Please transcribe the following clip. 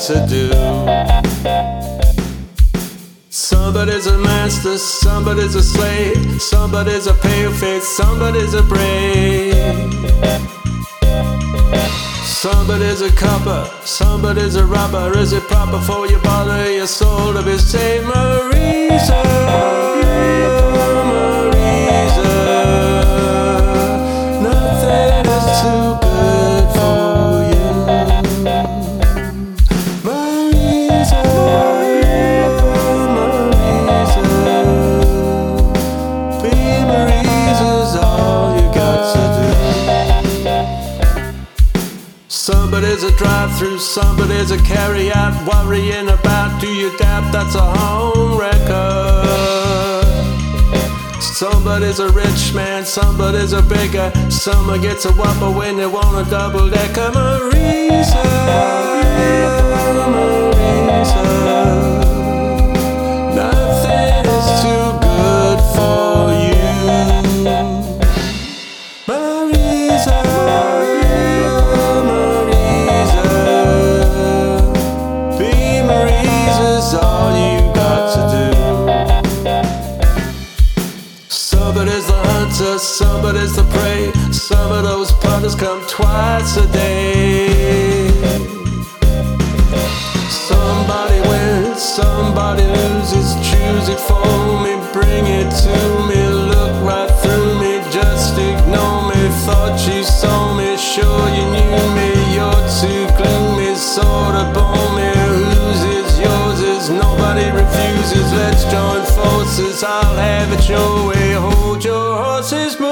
to do. Somebody's a master, somebody's a slave, somebody's a pale face, somebody's a brave. Somebody's a copper, somebody's a robber. Is it proper for your body, your soul to be saved? Marisa, Marisa, nothing is too good for you. Marisa, Marisa, be Marisa's all you got to do. Somebody's a drive-through, somebody's a carry-out. Worrying about, do you doubt that's a home record? Somebody's a rich man, somebody's a beggar. Someone gets a whopper when they want a double-decker. Marisa, Marisa, nothing is too good for you. Marisa, all you got to do. Somebody's the hunter, somebody's the prey. Some of those punters come twice a day. Somebody wins, somebody loses. Choose it for me, bring it to me. Look right through me, just ignore me. Thought you saw me, sure you knew me. You're too gloomy, sort of bore me. Nobody refuses, let's join forces. I'll have it your way, hold your horses.